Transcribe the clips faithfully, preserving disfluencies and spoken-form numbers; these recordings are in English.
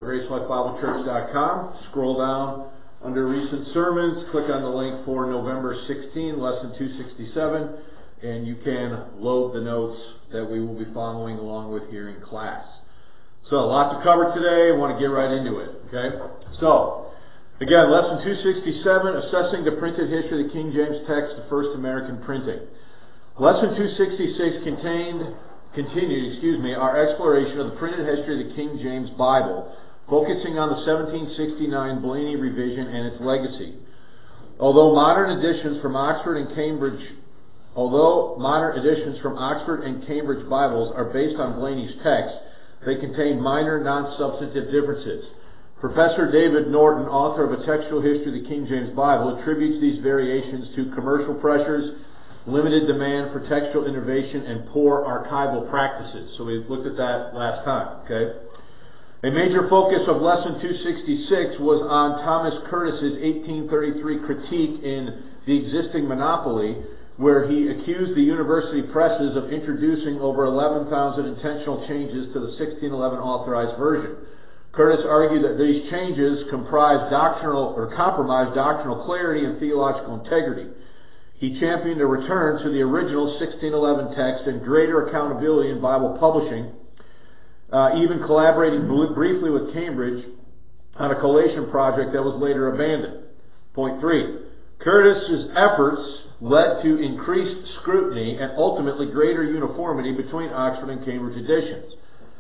grace life bible church dot com. Scroll down under recent sermons, click on the link for November sixteenth, lesson two sixty-seven, and you can load the notes that we will be following along with here in class. So, a lot to cover today. I want to get right into it. Okay? So, again, lesson two sixty-seven, assessing the printed history of the King James text, the first American printing. Lesson two sixty-six contained, continued, excuse me, our exploration of the printed history of the King James Bible, focusing on the seventeen sixty-nine Blayney revision and its legacy. Although modern editions from Oxford and Cambridge, although modern editions from Oxford and Cambridge Bibles are based on Blayney's text, they contain minor non-substantive differences. Professor David Norton, author of A Textual History of the King James Bible, attributes these variations to commercial pressures, limited demand for textual innovation, and poor archival practices. So we looked at that last time. Okay. A major focus of lesson two sixty-six was on Thomas Curtis's eighteen thirty-three critique in The Existing Monopoly, where he accused the university presses of introducing over eleven thousand intentional changes to the sixteen eleven authorized version. Curtis argued that these changes comprised doctrinal or compromised doctrinal clarity and theological integrity. He championed a return to the original sixteen eleven text and greater accountability in Bible publishing, uh, even collaborating briefly with Cambridge on a collation project that was later abandoned. Point three. Curtis's efforts led to increased scrutiny and ultimately greater uniformity between Oxford and Cambridge editions.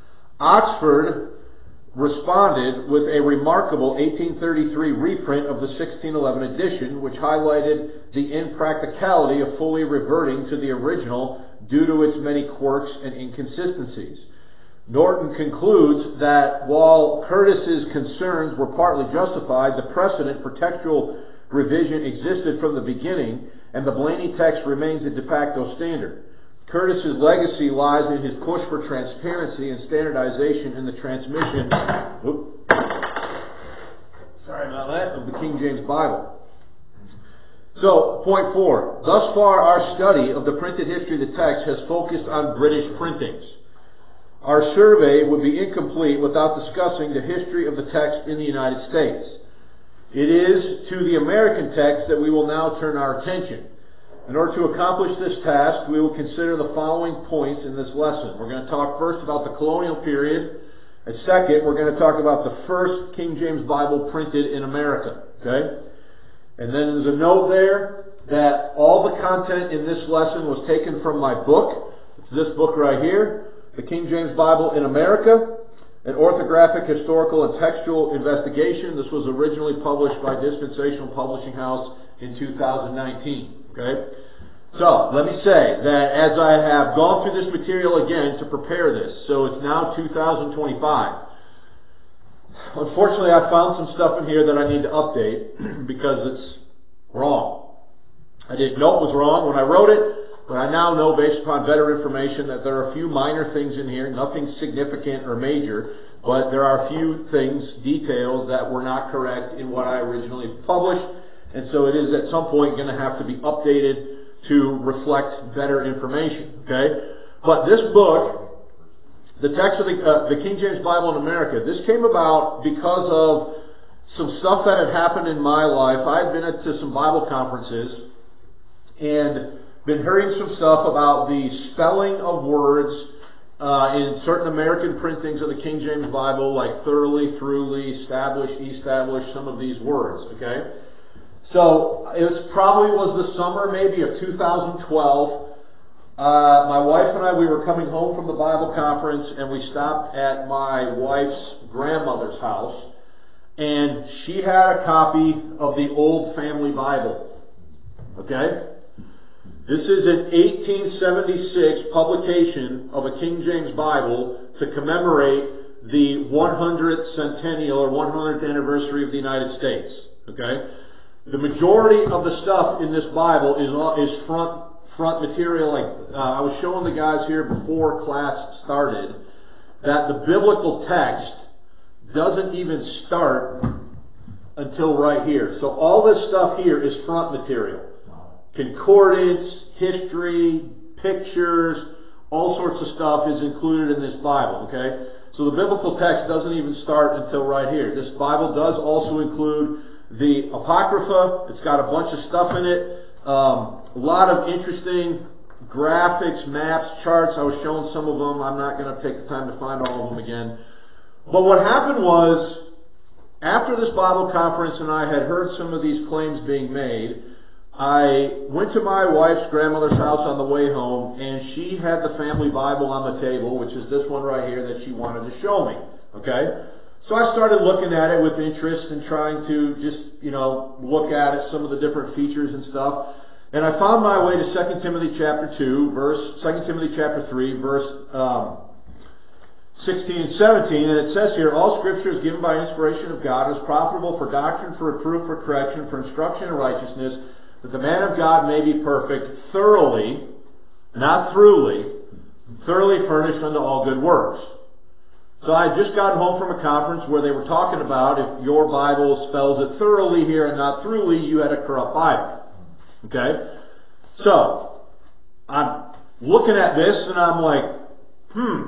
Oxford responded with a remarkable eighteen thirty-three reprint of the sixteen eleven edition, which highlighted the impracticality of fully reverting to the original due to its many quirks and inconsistencies. Norton concludes that while Curtis's concerns were partly justified, the precedent for textual revision existed from the beginning, and the Blayney text remains a de facto standard. Curtis's legacy lies in his push for transparency and standardization in the transmission whoop, sorry about that, of the King James Bible. So, point four. Thus far, our study of the printed history of the text has focused on British printings. Our survey would be incomplete without discussing the history of the text in the United States. It is to the American text that we will now turn our attention. In order to accomplish this task, we will consider the following points in this lesson. We're going to talk first about the colonial period, and second, we're going to talk about the first King James Bible printed in America. Okay? And then there's a note there that all the content in this lesson was taken from my book. It's this book right here, The King James Bible in America, an orthographic, historical, and textual investigation. This was originally published by Dispensational Publishing House in two thousand nineteen. Okay? So, let me say that as I have gone through this material again to prepare this, so it's now two thousand twenty-five. Unfortunately, I found some stuff in here that I need to update because it's wrong. I didn't know it was wrong when I wrote it, but I now know, based upon better information, that there are a few minor things in here, nothing significant or major, but there are a few things, details, that were not correct in what I originally published, and so it is at some point going to have to be updated to reflect better information. Okay? But this book, the text of the, uh, the King James Bible in America, this came about because of some stuff that had happened in my life. I had been to some Bible conferences and been hearing some stuff about the spelling of words uh, in certain American printings of the King James Bible, like thoroughly, throughly, establish, established, some of these words. Okay, so it was probably was the summer maybe of two thousand twelve. Uh, my wife and I, we were coming home from the Bible conference, and we stopped at my wife's grandmother's house, and she had a copy of the Old Family Bible. Okay. This is an eighteen seventy-six publication of a King James Bible to commemorate the one hundredth centennial or one hundredth anniversary of the United States. Okay? The majority of the stuff in this Bible is is front front material. Like uh, I was showing the guys here before class started, that the biblical text doesn't even start until right here. So all this stuff here is front material. Concordance, history, pictures, all sorts of stuff is included in this Bible, okay? So the biblical text doesn't even start until right here. This Bible does also include the Apocrypha. It's got a bunch of stuff in it. Um, a lot of interesting graphics, maps, charts. I was showing some of them. I'm not going to take the time to find all of them again. But what happened was, after this Bible conference and I had heard some of these claims being made, I went to my wife's grandmother's house on the way home, and she had the family Bible on the table, which is this one right here that she wanted to show me. Okay? So I started looking at it with interest and trying to just, you know, look at it, some of the different features and stuff. And I found my way to Second Timothy chapter two, verse, Second Timothy chapter three, verse, um, sixteen and seventeen, and it says here, all Scripture is given by inspiration of God, and is profitable for doctrine, for reproof, for correction, for instruction in righteousness, that the man of God may be perfect, thoroughly, not throughly, thoroughly furnished unto all good works. So I had just gotten home from a conference where they were talking about if your Bible spells it thoroughly here and not throughly, you had a corrupt Bible. Okay? So, I'm looking at this and I'm like, hmm,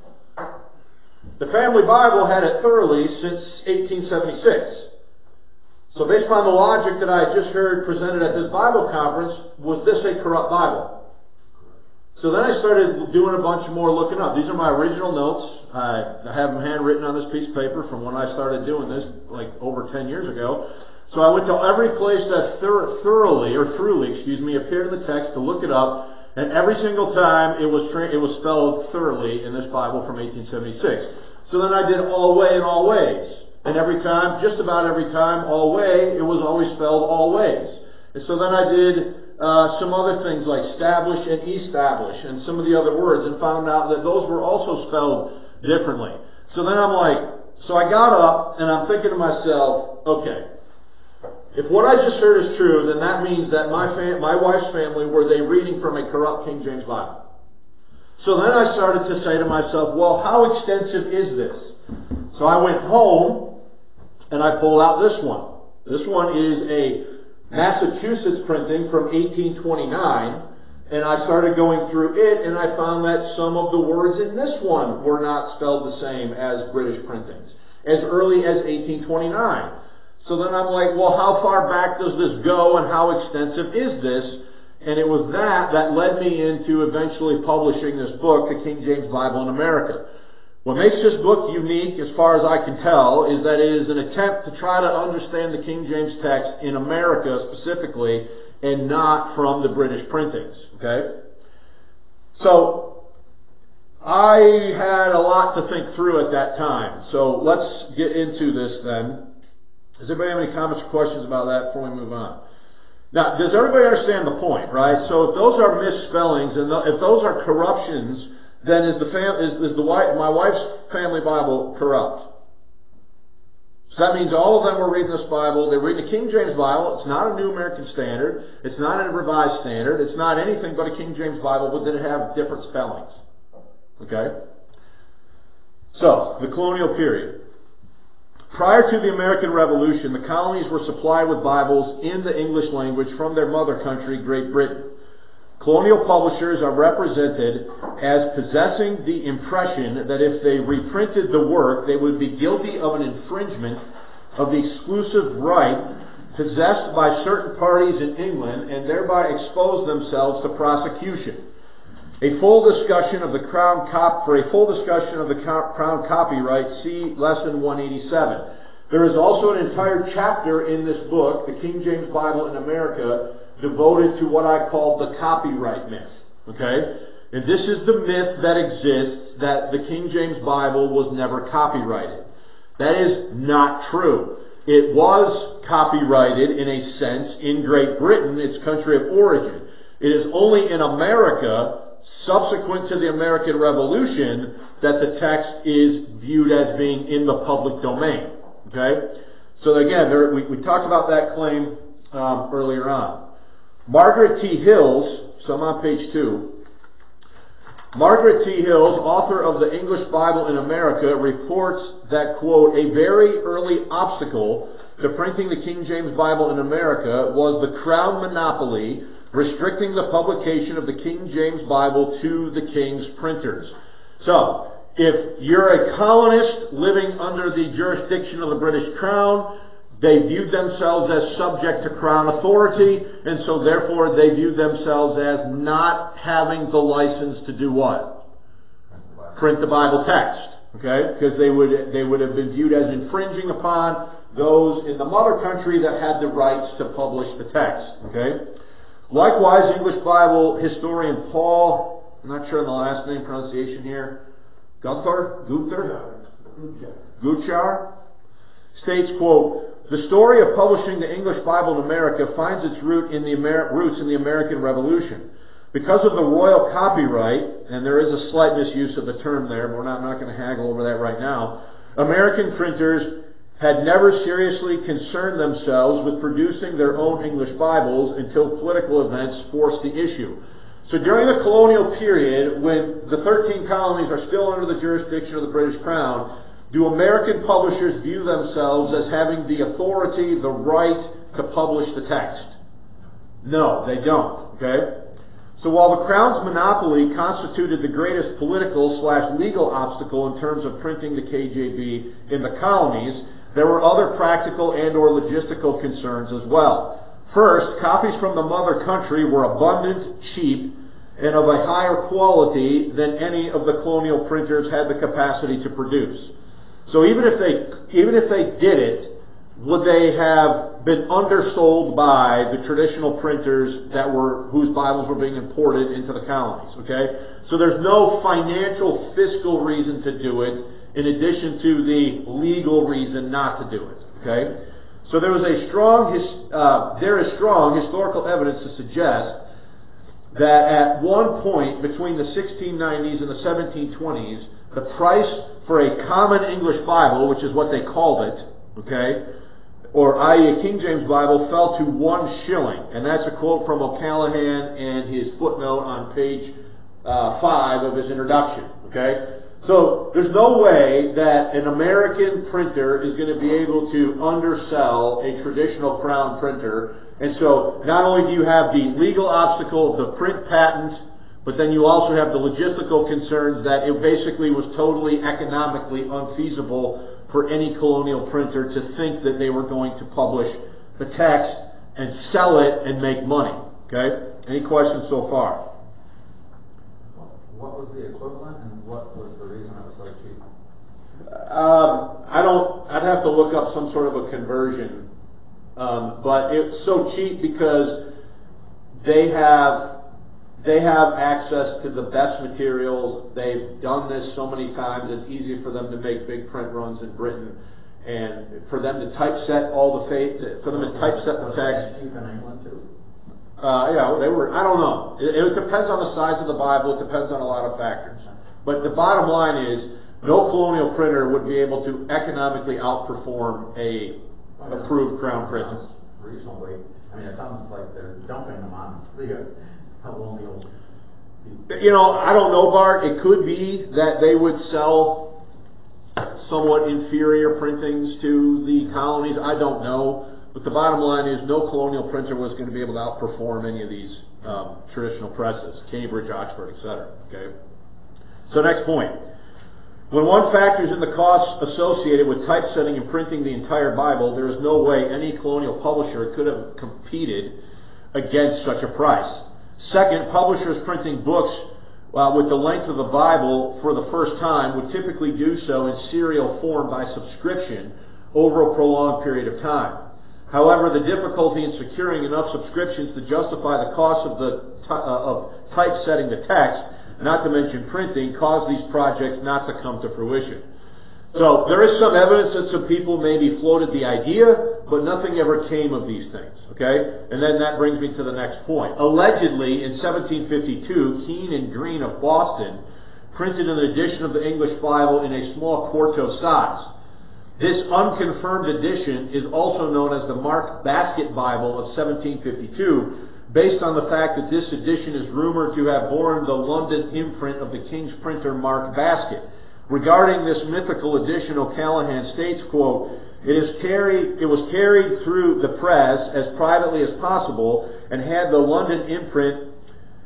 the family Bible had it thoroughly since eighteen seventy-six. So based on the logic that I had just heard presented at this Bible conference, was this a corrupt Bible? So then I started doing a bunch more looking up. These are my original notes. I have them handwritten on this piece of paper from when I started doing this, like over ten years ago. So I went to every place that thoroughly, or truly, excuse me, appeared in the text to look it up. And every single time it was tra- it was spelled thoroughly in this Bible from eighteen seventy-six. So then I did all way and all ways. And every time, just about every time, all way, it was always spelled all ways. And so then I did uh, some other things like establish and establish and some of the other words and found out that those were also spelled differently. So then I'm like, so I got up and I'm thinking to myself, okay, if what I just heard is true, then that means that my fam- my wife's family, were they reading from a corrupt King James Bible? So then I started to say to myself, well, how extensive is this? So I went home and I pulled out this one. This one is a Massachusetts printing from eighteen twenty-nine, and I started going through it, and I found that some of the words in this one were not spelled the same as British printings, as early as eighteen twenty-nine. So then I'm like, well, how far back does this go, and how extensive is this? And it was that that led me into eventually publishing this book, The King James Bible in America. What makes this book unique, as far as I can tell, is that it is an attempt to try to understand the King James text in America specifically, and not from the British printings. Okay? So, I had a lot to think through at that time. So, let's get into this then. Does everybody have any comments or questions about that before we move on? Now, does everybody understand the point, right? So, if those are misspellings, and if those are corruptions, then is the fam- is, is the wife, my wife's family Bible corrupt? So that means all of them were reading this Bible. They're reading the King James Bible. It's not a New American Standard. It's not a Revised Standard. It's not anything but a King James Bible, but did it have different spellings? Okay? So, the colonial period. Prior to the American Revolution, the colonies were supplied with Bibles in the English language from their mother country, Great Britain. Colonial publishers are represented as possessing the impression that if they reprinted the work, they would be guilty of an infringement of the exclusive right possessed by certain parties in England, and thereby expose themselves to prosecution. A full discussion of the Crown cop for a full discussion of the Crown copyright, see lesson one eighty-seven. There is also an entire chapter in this book, The King James Bible in America, devoted to what I call the copyright myth. Okay? And this is the myth that exists that the King James Bible was never copyrighted. That is not true. It was copyrighted in a sense in Great Britain, its country of origin. It is only in America, subsequent to the American Revolution, that the text is viewed as being in the public domain. Okay? So again, there, we, we talked about that claim um, earlier on. Margaret T. Hills, so I'm on page two. Margaret T. Hills, author of the English Bible in America, reports that, quote, a very early obstacle to printing the King James Bible in America was the Crown monopoly restricting the publication of the King James Bible to the King's printers. So, if you're a colonist living under the jurisdiction of the British Crown, they viewed themselves as subject to Crown authority, and so therefore they viewed themselves as not having the license to do what? Print the Bible text. Okay? Because they would they would have been viewed as infringing upon those in the mother country that had the rights to publish the text. Okay? Likewise, English Bible historian Paul, I'm not sure on the last name pronunciation here, Gunther, Gunther, Gutschar, states, quote, "The story of publishing the English Bible in America finds its root in the Amer- roots in the American Revolution. Because of the royal copyright," and there is a slight misuse of the term there, but we're not, not going to haggle over that right now, "American printers had never seriously concerned themselves with producing their own English Bibles until political events forced the issue." So during the colonial period, when the thirteen colonies are still under the jurisdiction of the British Crown, do American publishers view themselves as having the authority, the right to publish the text? No, they don't. Okay? So while the Crown's monopoly constituted the greatest political slash legal obstacle in terms of printing the K J B in the colonies, there were other practical and or logistical concerns as well. First, copies from the mother country were abundant, cheap, and of a higher quality than any of the colonial printers had the capacity to produce. So even if they even if they did it, would they have been undersold by the traditional printers that were whose Bibles were being imported into the colonies? Okay, so there's no financial fiscal reason to do it, in addition to the legal reason not to do it. Okay, so there was a strong uh, there is strong historical evidence to suggest that at one point between the sixteen nineties and the seventeen twenties, the price for a common English Bible, which is what they called it, okay, or that is a King James Bible, fell to one shilling. And that's a quote from O'Callaghan and his footnote on page uh, five of his introduction. Okay? So there's no way that an American printer is going to be able to undersell a traditional Crown printer. And so not only do you have the legal obstacle of the print patent, but then you also have the logistical concerns that it basically was totally economically unfeasible for any colonial printer to think that they were going to publish the text and sell it and make money. Okay? Any questions so far? What was the equivalent and what was the reason it was so cheap? Um, I don't, I'd have to look up some sort of a conversion. Um, but it's so cheap because they have They have access to the best materials. They've done this so many times. It's easy for them to make big print runs in Britain, and for them to typeset all the faith, for them to typeset the text. Cheap in England too. Uh, yeah, they were. I don't know. It, it depends on the size of the Bible. It depends on a lot of factors. But the bottom line is, no colonial printer would be able to economically outperform a approved Crown print. Reasonably, I mean, it sounds like they're dumping them on the colonial. You know, I don't know, Bart. It could be that they would sell somewhat inferior printings to the colonies. I don't know. But the bottom line is no colonial printer was going to be able to outperform any of these um, traditional presses, Cambridge, Oxford, et cetera. Okay? So next point. When one factors in the costs associated with typesetting and printing the entire Bible, there is no way any colonial publisher could have competed against such a price. Second, publishers printing books uh, with the length of the Bible for the first time would typically do so in serial form by subscription over a prolonged period of time. However, the difficulty in securing enough subscriptions to justify the cost of, the ty- uh, of typesetting the text, not to mention printing, caused these projects not to come to fruition. So there is some evidence that some people maybe floated the idea, but nothing ever came of these things. Okay? And then that brings me to the next point. Allegedly, in seventeen fifty-two, Keene and Green of Boston printed an edition of the English Bible in a small quarto size. This unconfirmed edition is also known as the Mark Basket Bible of seventeen fifty-two, based on the fact that this edition is rumored to have borne the London imprint of the King's printer Mark Basket. Regarding this mythical edition, O'Callaghan states, quote, It is carried. It was carried through the press as privately as possible and had the London imprint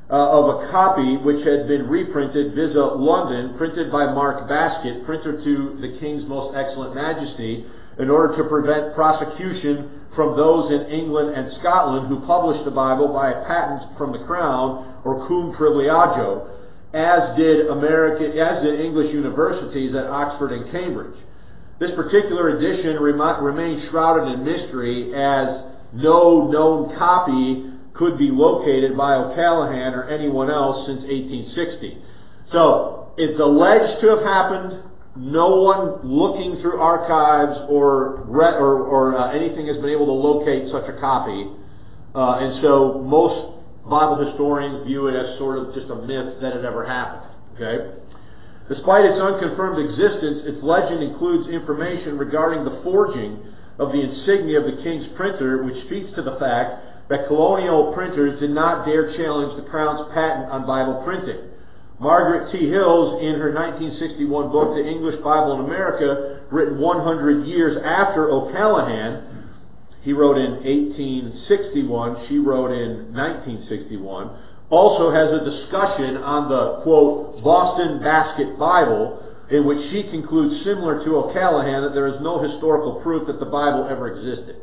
uh, of a copy which had been reprinted via London, printed by Mark Baskett, printer to the King's Most Excellent Majesty, in order to prevent prosecution from those in England and Scotland who published the Bible by a patent from the Crown, or cum privilegio, as did American, as did English universities at Oxford and Cambridge. This particular edition rem- remains shrouded in mystery, as no known copy could be located by O'Callaghan or anyone else since eighteen sixty. So, it's alleged to have happened. No one looking through archives or re- or, or uh, anything has been able to locate such a copy. Uh, and so, most Bible historians view it as sort of just a myth that it ever happened. Okay? Despite its unconfirmed existence, its legend includes information regarding the forging of the insignia of the King's printer, which speaks to the fact that colonial printers did not dare challenge the Crown's patent on Bible printing. Margaret T. Hills, in her nineteen sixty-one book, The English Bible in America, written one hundred years after O'Callaghan, he wrote in eighteen sixty-one, she wrote in nineteen sixty-one, also has a discussion on the, quote, Boston Basket Bible, in which she concludes, similar to O'Callaghan, that there is no historical proof that the Bible ever existed.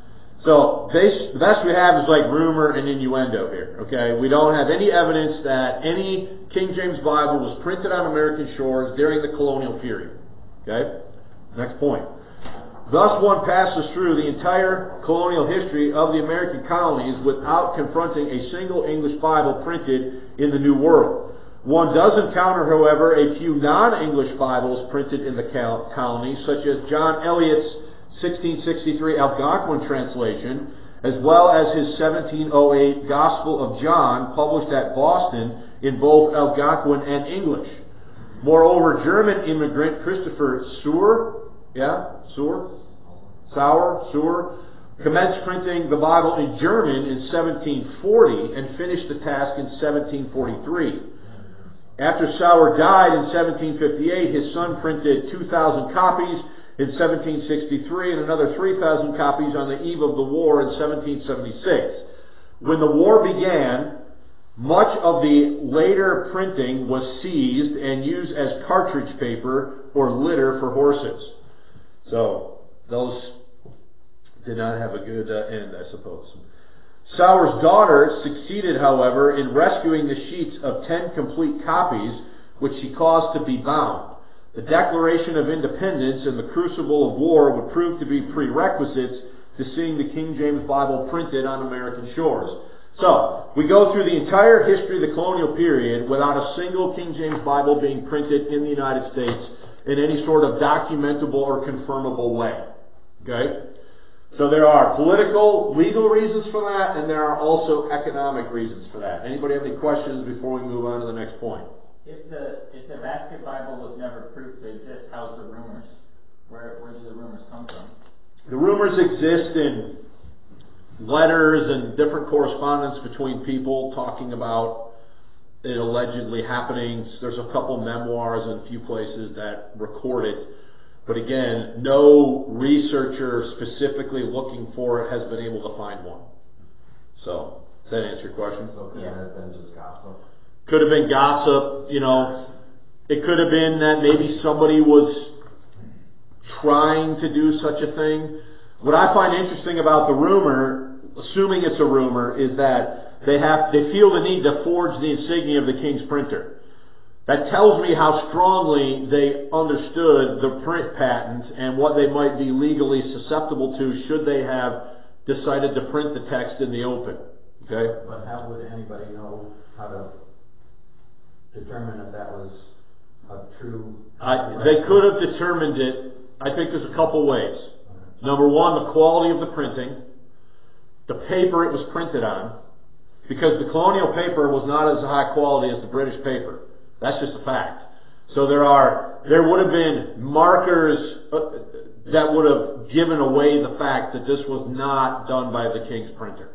So, the best we have is like rumor and innuendo here, okay? We don't have any evidence that any King James Bible was printed on American shores during the colonial period, okay? Next point. Thus one passes through the entire colonial history of the American colonies without confronting a single English Bible printed in the New World. One does encounter, however, a few non-English Bibles printed in the colonies, such as John Eliot's sixteen sixty-three Algonquin translation, as well as his seventeen oh eight Gospel of John, published at Boston in both Algonquin and English. Moreover, German immigrant Christopher Sauer, yeah, Sauer, Sauer, Sauer, commenced printing the Bible in German in seventeen forty and finished the task in seventeen forty-three. After Sauer died in seventeen fifty-eight, his son printed two thousand copies in seventeen sixty-three and another three thousand copies on the eve of the war in seventeen seventy-six. When the war began, much of the later printing was seized and used as cartridge paper or litter for horses. So, those did not have a good uh, end, I suppose. Sauer's daughter succeeded, however, in rescuing the sheets of ten complete copies, which she caused to be bound. The Declaration of Independence and the crucible of war would prove to be prerequisites to seeing the King James Bible printed on American shores. So, we go through the entire history of the colonial period without a single King James Bible being printed in the United States in any sort of documentable or confirmable way. Okay? So there are political, legal reasons for that, and there are also economic reasons for that. Anybody have any questions before we move on to the next point? If the if the Basket Bible was never proved to exist, how's the rumors? Where where do the rumors come from? The rumors exist in letters and different correspondence between people talking about it allegedly happening. There's a couple memoirs in a few places that record it. But again, no researcher specifically looking for it has been able to find one. So, does that answer your question? So could that have been just gossip? Could have been gossip, you know. It could have been that maybe somebody was trying to do such a thing. What I find interesting about the rumor, assuming it's a rumor, is that they have they feel the need to forge the insignia of the King's printer. That tells me how strongly they understood the print patent and what they might be legally susceptible to should they have decided to print the text in the open. Okay? But how would anybody know how to determine if that was a true... I, they could have determined it, I think there's a couple ways. Number one, the quality of the printing, the paper it was printed on, because the colonial paper was not as high quality as the British paper. That's just a fact. So there are, there would have been markers that would have given away the fact that this was not done by the King's printer.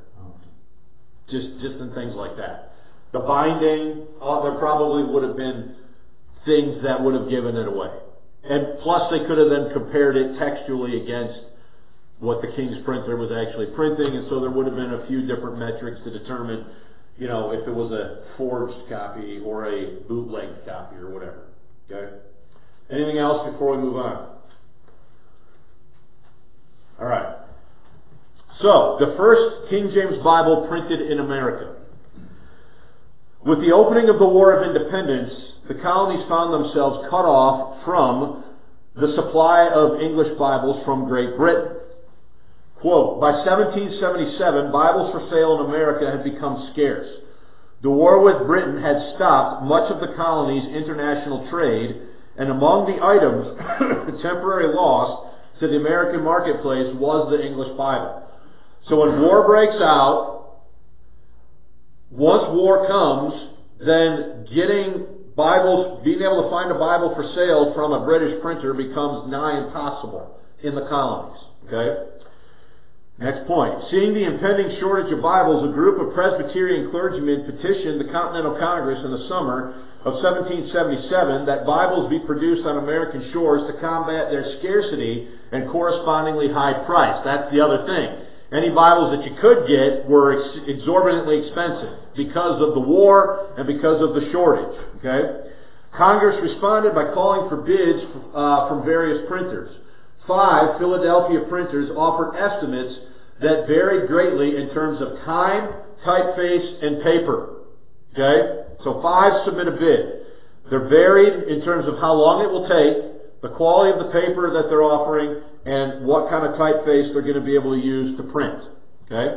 Just, just in things like that. The binding, oh, there probably would have been things that would have given it away. And plus they could have then compared it textually against what the King's printer was actually printing, and so there would have been a few different metrics to determine, you know, if it was a forged copy or a bootleg copy or whatever. Okay? Anything else before we move on? All right. So, the first King James Bible printed in America. With the opening of the War of Independence, the colonies found themselves cut off from the supply of English Bibles from Great Britain. Quote, by seventeen seventy-seven, Bibles for sale in America had become scarce. The war with Britain had stopped much of the colony's international trade, and among the items temporarily lost to the American marketplace was the English Bible. So when war breaks out, once war comes, then getting Bibles, being able to find a Bible for sale from a British printer becomes nigh impossible in the colonies. Okay? Next point. Seeing the impending shortage of Bibles, a group of Presbyterian clergymen petitioned the Continental Congress in the summer of seventeen seventy-seven that Bibles be produced on American shores to combat their scarcity and correspondingly high price. That's the other thing. Any Bibles that you could get were ex- exorbitantly expensive because of the war and because of the shortage. Okay? Congress responded by calling for bids uh, from various printers. Five Philadelphia printers offered estimates that varied greatly in terms of time, typeface, and paper. Okay? So five submit a bid. They're varied in terms of how long it will take, the quality of the paper that they're offering, and what kind of typeface they're going to be able to use to print. Okay?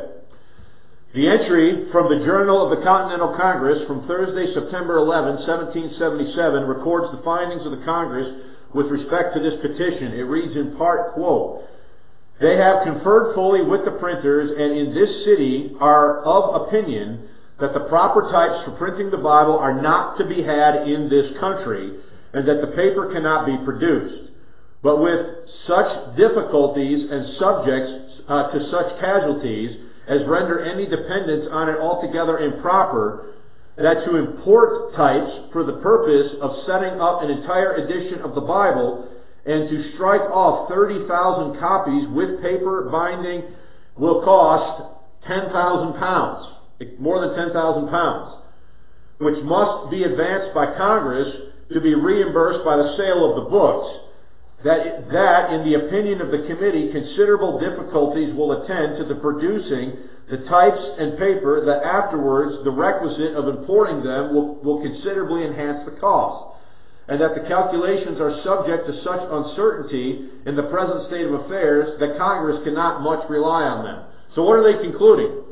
The entry from the Journal of the Continental Congress from Thursday, September eleventh, seventeen seventy-seven, records the findings of the Congress with respect to this petition. It reads in part, quote, they have conferred fully with the printers and in this city are of opinion that the proper types for printing the Bible are not to be had in this country and that the paper cannot be produced. But with such difficulties and subjects uh, to such casualties as render any dependence on it altogether improper, that to import types for the purpose of setting up an entire edition of the Bible and to strike off thirty thousand copies with paper binding will cost ten thousand pounds, more than ten thousand pounds, which must be advanced by Congress to be reimbursed by the sale of the books. That, that, in the opinion of the committee, considerable difficulties will attend to the producing the types and paper that afterwards the requisite of importing them will, will considerably enhance the cost, and that the calculations are subject to such uncertainty in the present state of affairs that Congress cannot much rely on them. So what are they concluding?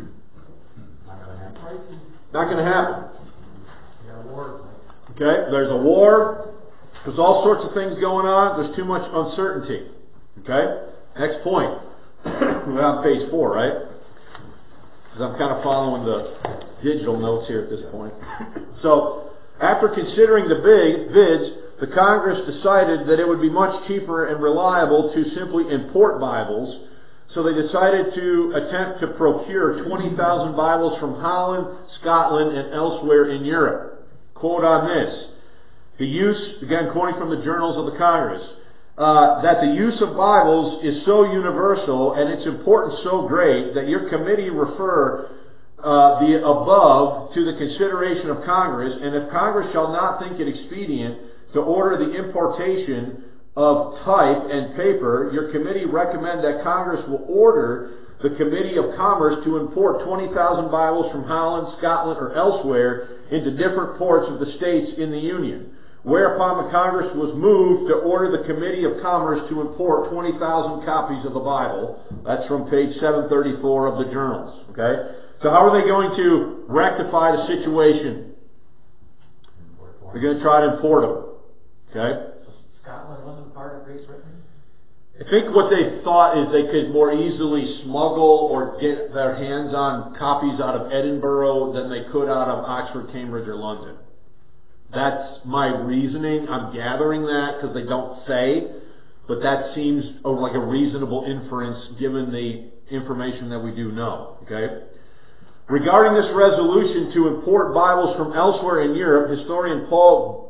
Not going to happen. Not going to happen. You got a war. Okay, there's a war. There's all sorts of things going on. There's too much uncertainty. Okay? Next point. We're on page four, right? Because I'm kind of following the digital notes here at this point. So, after considering the big bids, the Congress decided that it would be much cheaper and reliable to simply import Bibles. So they decided to attempt to procure twenty thousand Bibles from Holland, Scotland, and elsewhere in Europe. Quote on this. The use, again quoting from the journals of the Congress, uh, that the use of Bibles is so universal and its importance so great that your committee refer uh, the above to the consideration of Congress, and if Congress shall not think it expedient to order the importation of type and paper, your committee recommend that Congress will order the Committee of Commerce to import twenty thousand Bibles from Holland, Scotland, or elsewhere into different ports of the states in the Union. Whereupon the Congress was moved to order the Committee of Commerce to import twenty thousand copies of the Bible. That's from page seven thirty-four of the journals. Okay? So how are they going to rectify the situation? They're going to try to import them. Okay? Scotland wasn't part of Great Britain? I think what they thought is they could more easily smuggle or get their hands on copies out of Edinburgh than they could out of Oxford, Cambridge, or London. That's my reasoning. I'm gathering that because they don't say, but that seems like a reasonable inference given the information that we do know. Okay? Regarding this resolution to import Bibles from elsewhere in Europe, historian Paul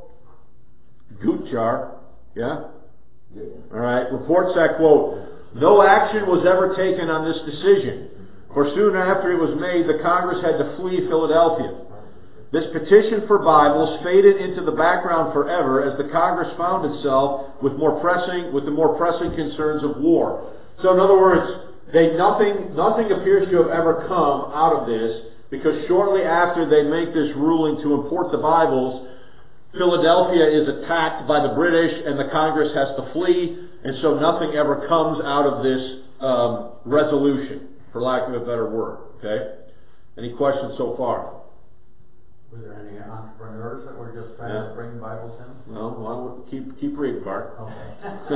Gutjahr, yeah? All right, reports that, quote, no action was ever taken on this decision, for soon after it was made, the Congress had to flee Philadelphia. This petition for Bibles faded into the background forever as the Congress found itself with more pressing, with the more pressing concerns of war. So in other words, they, nothing, nothing appears to have ever come out of this, because shortly after they make this ruling to import the Bibles, Philadelphia is attacked by the British and the Congress has to flee, and so nothing ever comes out of this um, resolution, for lack of a better word. Okay? Any questions so far? Were there any entrepreneurs that were just trying Yeah. to bring Bibles in? Well, well keep keep reading, Bart. Okay.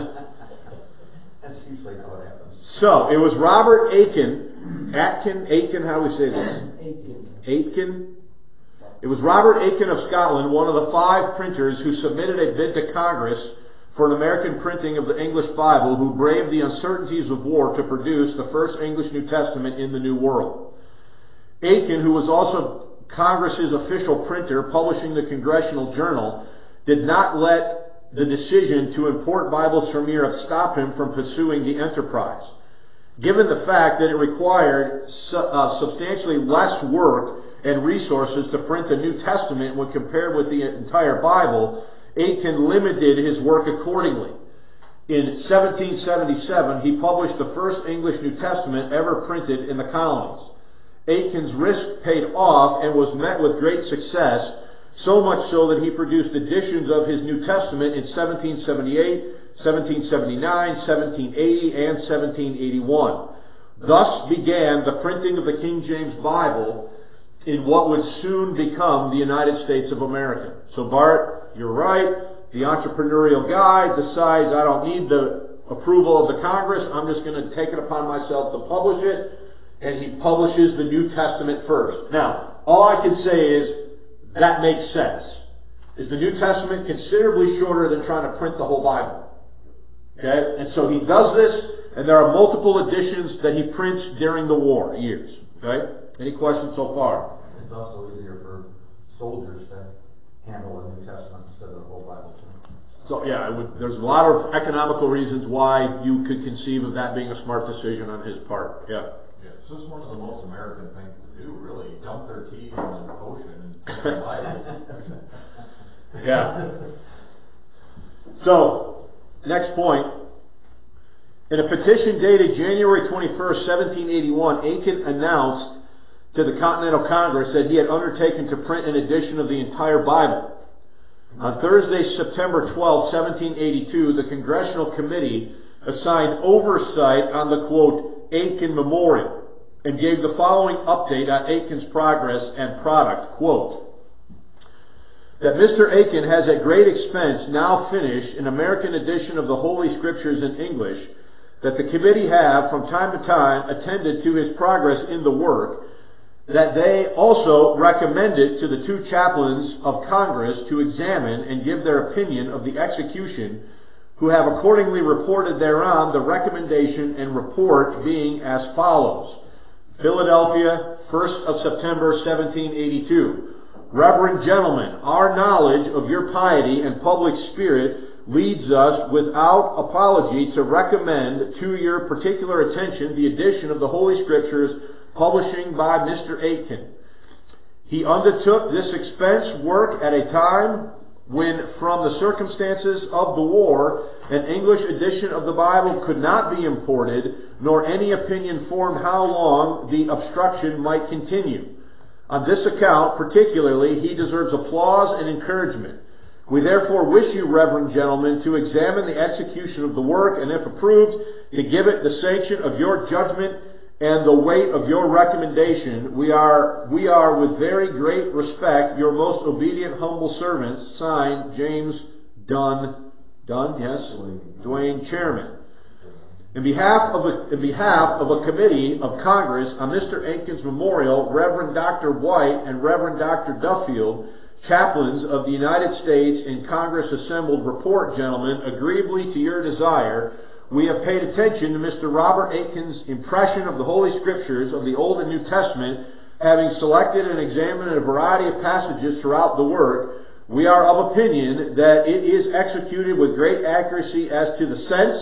That's usually how it happens. So, it was Robert Aitken, Atkin, Aitken, how do we say this? Aitken. Aitken? It was Robert Aitken of Scotland, one of the five printers who submitted a bid to Congress for an American printing of the English Bible, who braved the uncertainties of war to produce the first English New Testament in the New World. Aitken, who was also Congress's official printer, publishing the Congressional Journal, did not let the decision to import Bibles from Europe stop him from pursuing the enterprise. Given the fact that it required su- uh, substantially less work and resources to print the New Testament when compared with the entire Bible, Aitken limited his work accordingly. In seventeen seventy-seven, he published the first English New Testament ever printed in the colonies. Aitken's risk paid off and was met with great success, so much so that he produced editions of his New Testament in seventeen seventy-eight, seventeen seventy-nine, seventeen eighty, and seventeen eighty-one. Thus began the printing of the King James Bible in what would soon become the United States of America. So Bart, you're right. The entrepreneurial guy decides, I don't need the approval of the Congress, I'm just going to take it upon myself to publish it. And he publishes the New Testament first. Now, all I can say is, that makes sense. Is the New Testament considerably shorter than trying to print the whole Bible? Okay? And so he does this, and there are multiple editions that he prints during the war years. Okay? Any questions so far? It's also easier for soldiers to handle the New Testament instead of the whole Bible. So yeah, it would, there's a lot of economical reasons why you could conceive of that being a smart decision on his part. Yeah. Yeah, it's just one of the most American things to do, really. Dump their tea in the ocean and take the Bible. Yeah. So, next point. In a petition dated January twenty-first, seventeen eighty-one, Aitken announced to the Continental Congress that he had undertaken to print an edition of the entire Bible. On Thursday, September twelfth, seventeen eighty-two, the Congressional Committee assigned oversight on the, quote, Aitken Memorial, and gave the following update on Aitken's progress and product, quote, that Mister Aitken has at great expense now finished an American edition of the Holy Scriptures in English, that the committee have from time to time attended to his progress in the work, that they also recommended to the two chaplains of Congress to examine and give their opinion of the execution, who have accordingly reported thereon, the recommendation and report being as follows. Philadelphia, first of September, seventeen eighty-two. Reverend gentlemen, our knowledge of your piety and public spirit leads us without apology to recommend to your particular attention the edition of the Holy Scriptures publishing by Mister Aitken. He undertook this expense work at a time when, from the circumstances of the war, an English edition of the Bible could not be imported, nor any opinion formed how long the obstruction might continue. On this account, particularly, he deserves applause and encouragement. We therefore wish you, reverend gentlemen, to examine the execution of the work, and if approved, to give it the sanction of your judgment and the weight of your recommendation. We are, we are with very great respect, your most obedient, humble servants, signed, James Dunn, Dunn, yes? Duane, Chairman. In behalf of a, in behalf of a committee of Congress on Mister Aitken's memorial, Reverend Doctor White and Reverend Doctor Duffield, chaplains of the United States in Congress assembled, report, gentlemen, agreeably to your desire, we have paid attention to Mister Robert Aitken's impression of the Holy Scriptures of the Old and New Testament, having selected and examined a variety of passages throughout the work. We are of opinion that it is executed with great accuracy as to the sense,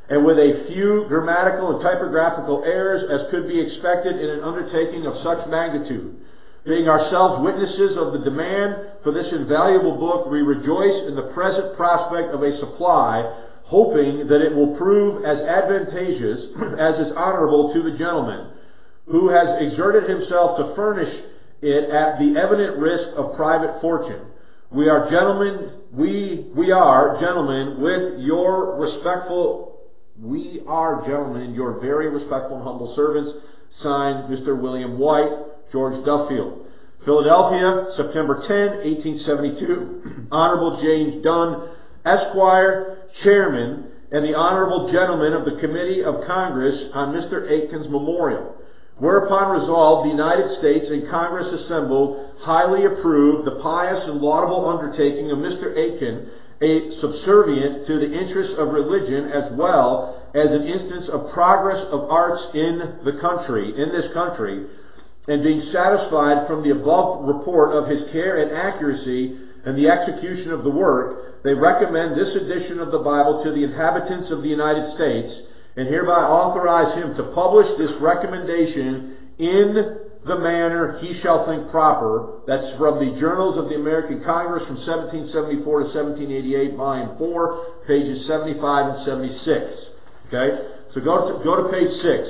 and with a few grammatical and typographical errors as could be expected in an undertaking of such magnitude. Being ourselves witnesses of the demand for this invaluable book, we rejoice in the present prospect of a supply, hoping that it will prove as advantageous as is honorable to the gentleman who has exerted himself to furnish it at the evident risk of private fortune. We are gentlemen, we, we are gentlemen with your respectful, we are gentlemen, your very respectful and humble servants, signed Mister William White, George Duffield. Philadelphia, September tenth, eighteen seventy-two. Honorable James Dunn, Esquire, Chairman, and the Honorable Gentlemen of the Committee of Congress on Mister Aitken's Memorial. Whereupon resolved, the United States and Congress assembled highly approved the pious and laudable undertaking of Mister Aitken, a subservient to the interests of religion as well as an instance of progress of arts in the country, in this country, and being satisfied from the above report of his care and accuracy and the execution of the work, they recommend this edition of the Bible to the inhabitants of the United States, and hereby authorize him to publish this recommendation in the manner he shall think proper. That's from the Journals of the American Congress from seventeen seventy-four to seventeen eighty-eight, volume four, pages seventy-five and seventy-six. Okay? So go to, go to page six.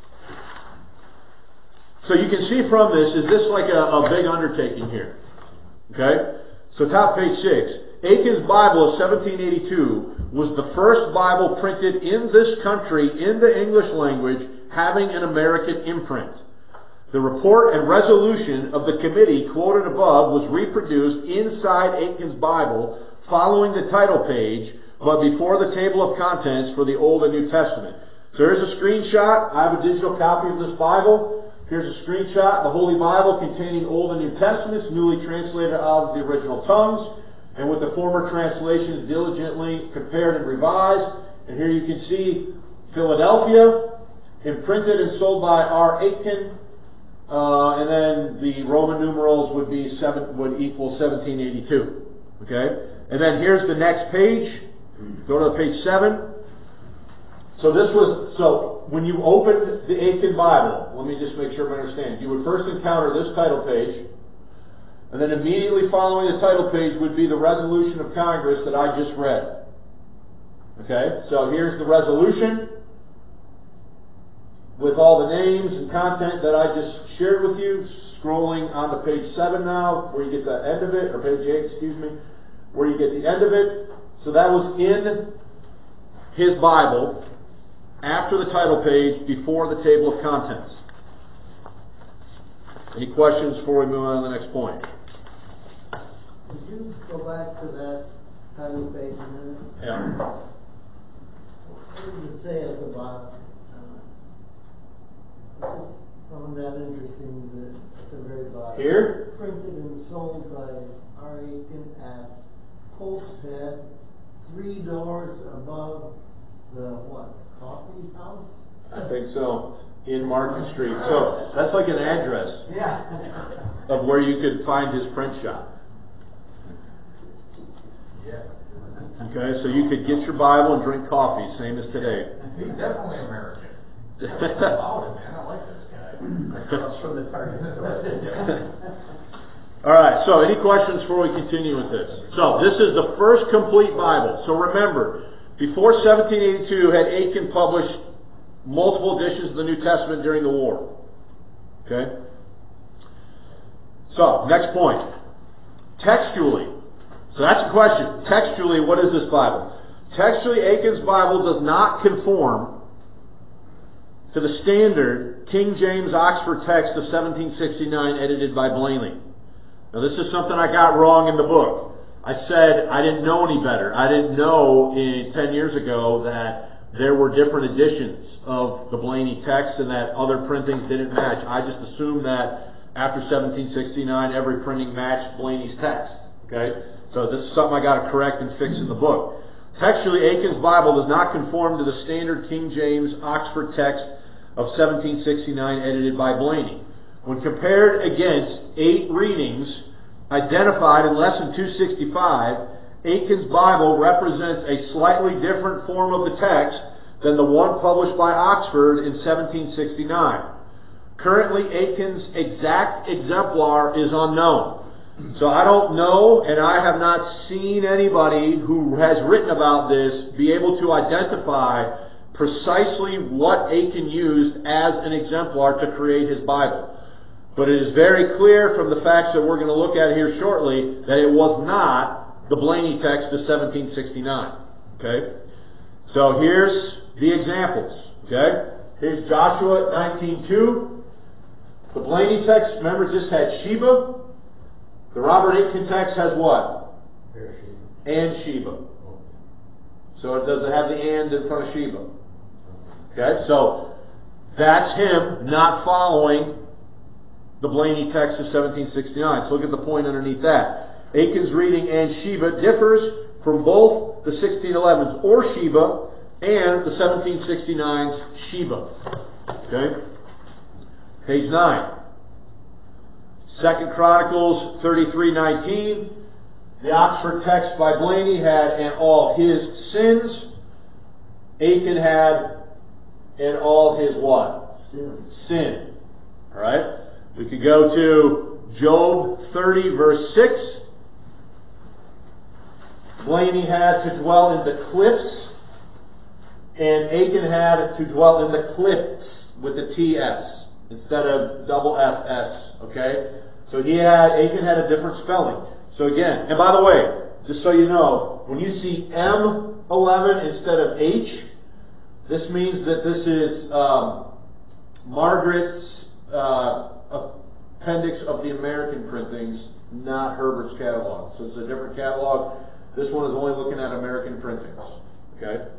So you can see from this, is this like a, a big undertaking here? Okay? So top page six. Aitken's Bible of seventeen eighty-two was the first Bible printed in this country in the English language having an American imprint. The report and resolution of the committee quoted above was reproduced inside Aitken's Bible following the title page, but before the table of contents for the Old and New Testament. So here's a screenshot. I have a digital copy of this Bible. Here's a screenshot of the Holy Bible containing Old and New Testaments, newly translated out of the original tongues, and with the former translations diligently compared and revised. And here you can see Philadelphia, imprinted and sold by R. Aitken, uh, and then the Roman numerals would be seven, would equal seventeen eighty-two. Okay, and then here's the next page. Go to page seven. So this was so. When you opened the Aitken Bible, let me just make sure I understand. You would first encounter this title page, and then immediately following the title page would be the resolution of Congress that I just read. Okay, so here's the resolution with all the names and content that I just shared with you. Scrolling on to page seven now, where you get the end of it, or page eight, excuse me, where you get the end of it. So that was in his Bible, after the title page, before the table of contents. Any questions before we move on to the next point? Could you go back to that title page a minute? Yeah. What does it say at the bottom? Uh, I just found that interesting, that at the very bottom. Here? Printed and sold by R. Aitken at Pope's Head, three doors above the what? Coffee house? I think so. In Market Street. So that's like an address Yeah. of where you could find his print shop. Yeah. Okay, so you could get your Bible and drink coffee, same as today. He's definitely American. Wow, man, I like this guy. Across from the Target store. All right, so any questions before we continue with this? So this is the first complete Bible. So remember, before seventeen eighty-two, had Aitken published multiple editions of the New Testament during the war. Okay? So, next point. Textually. So that's a question. Textually, what is this Bible? Textually, Aitken's Bible does not conform to the standard King James Oxford text of seventeen sixty-nine edited by Blainey. Now this is something I got wrong in the book. I said I didn't know any better. I didn't know in ten years ago that there were different editions of the Blainey text and that other printings didn't match. I just assumed that after seventeen sixty-nine every printing matched Blainey's text. Okay? So this is something I got to correct and fix in the book. Textually, Aitken's Bible does not conform to the standard King James Oxford text of seventeen sixty-nine edited by Blainey. When compared against eight readings identified in Lesson two sixty-five, Aitken's Bible represents a slightly different form of the text than the one published by Oxford in seventeen sixty-nine. Currently, Aitken's exact exemplar is unknown. So I don't know, and I have not seen anybody who has written about this be able to identify precisely what Aitken used as an exemplar to create his Bible. But it is very clear from the facts that we're going to look at here shortly that it was not the Blaney text of seventeen sixty-nine. Okay? So here's the examples. Okay? Here's Joshua nineteen two. The Blaney text, remember, just had Sheba. The Robert Aitken text has what? And Sheba. So it doesn't have the and in front of Sheba. Okay, so that's him not following the Blaney text of seventeen sixty-nine. So look at the point underneath that. Aitken's reading and Sheba differs from both the sixteen elevens or Sheba and the seventeen sixty-nine's Sheba. Okay? Page nine. Second Chronicles thirty-three nineteen. The Oxford text by Blaney had and all his sins. Aitken had and all his what? Sin. Sin. Alright? We could go to Job thirty verse six. Blaney had to dwell in the cliffs, and Aitken had to dwell in the cliffs with the T S instead of double F S. Okay? So he had, Aitken had a different spelling. So again, and by the way, just so you know, when you see M eleven instead of H, this means that this is um, Margaret's uh, appendix of the American printings, not Herbert's catalog. So it's a different catalog. This one is only looking at American printings. Okay?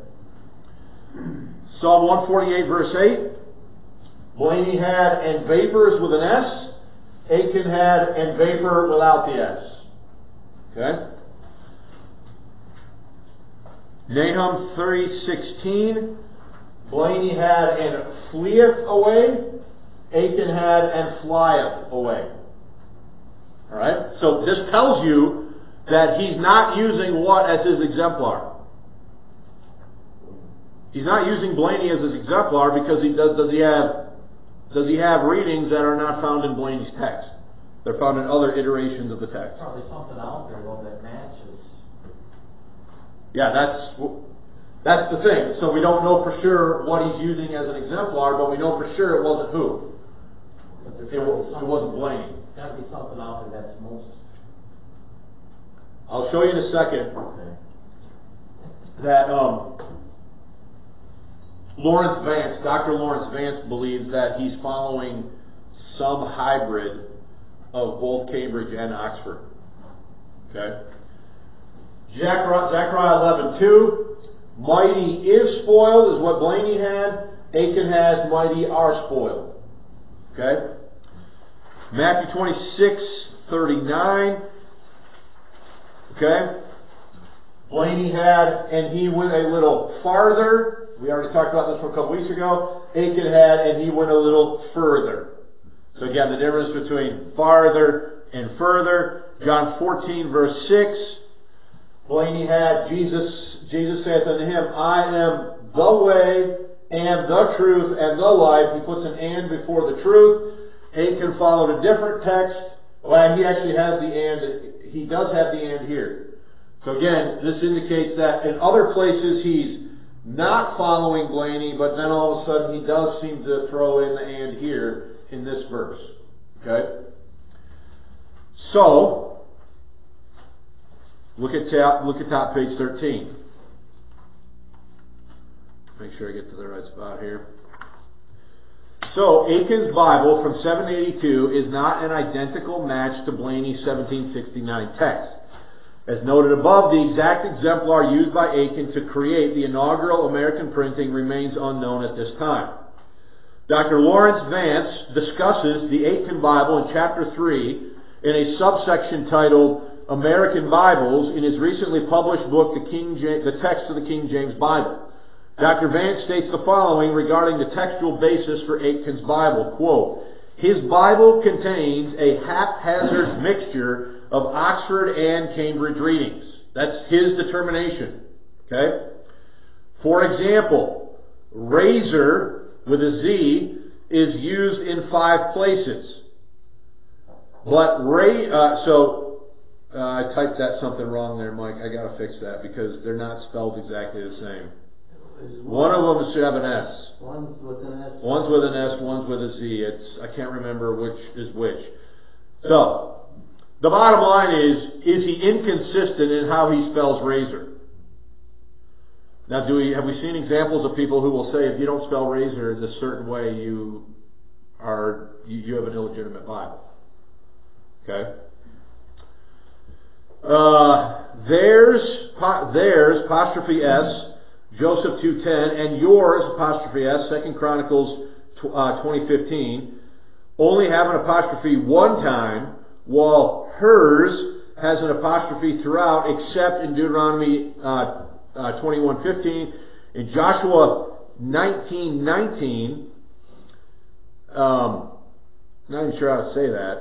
Psalm one forty-eight verse eight. Blaney had and vapors with an S. Aitken had and vapor without the S. Okay? Nahum three sixteen. Blaney had and fleeth away. Aitken had and flieth away. Alright? So this tells you that he's not using what as his exemplar. He's not using Blaney as his exemplar because he does, does he have Does he have readings that are not found in Blaney's text? They're found in other iterations of the text. Probably something out there though that matches. Yeah, that's that's the thing. So we don't know for sure what he's using as an exemplar, but we know for sure it wasn't who. It, was, it wasn't Blaney. Got to be something out there that's most. I'll show you in a second Okay. that um, Lawrence Vance, Doctor Lawrence Vance believes that he's following some hybrid of both Cambridge and Oxford. Okay? Zechariah eleven two. Mighty is spoiled is what Blaney had. Aitken has mighty are spoiled. Okay? Matthew twenty-six thirty-nine. Okay? Blaney had, and he went a little farther. We already talked about this for a couple weeks ago. Aitken had, and he went a little further. So again, the difference between farther and further. John fourteen verse six. Blaney had, Jesus, Jesus saith unto him, I am the way and the truth and the life. He puts an and before the truth. Aitken followed a different text. Well, he actually has the and. He does have the and here. So again, this indicates that in other places he's not following Blaney, but then all of a sudden he does seem to throw in the and here in this verse. Okay? So, look at top, look at top page thirteen. Make sure I get to the right spot here. So, Aitken's Bible from seven eighty-two is not an identical match to Blaney's seventeen sixty-nine text. As noted above, the exact exemplar used by Aitken to create the inaugural American printing remains unknown at this time. Doctor Lawrence Vance discusses the Aitken Bible in chapter three in a subsection titled American Bibles in his recently published book, The, King James, the Text of the King James Bible. Doctor Vance states the following regarding the textual basis for Aitken's Bible. Quote, his Bible contains a haphazard mixture of Oxford and Cambridge readings. That's his determination. Okay? For example, razor with a Z is used in five places. But Ray, uh, so uh, I typed that something wrong there, Mike. I got to fix that because they're not spelled exactly the same. Is One of them should have an S. One's with an S. One's with an S, one's with a Z. It's I can't remember which is which. So the bottom line is: is he inconsistent in how he spells razor? Now, do we have we seen examples of people who will say if you don't spell razor in this certain way, you are you, you have an illegitimate Bible? Okay. Uh, theirs, po, theirs apostrophe S, Joseph two ten, and yours apostrophe S, Second Chronicles uh, twenty fifteen, only have an apostrophe one time, while hers has an apostrophe throughout, except in Deuteronomy uh, uh, twenty-one fifteen. In Joshua nineteen nineteen, um, not even sure how to say that.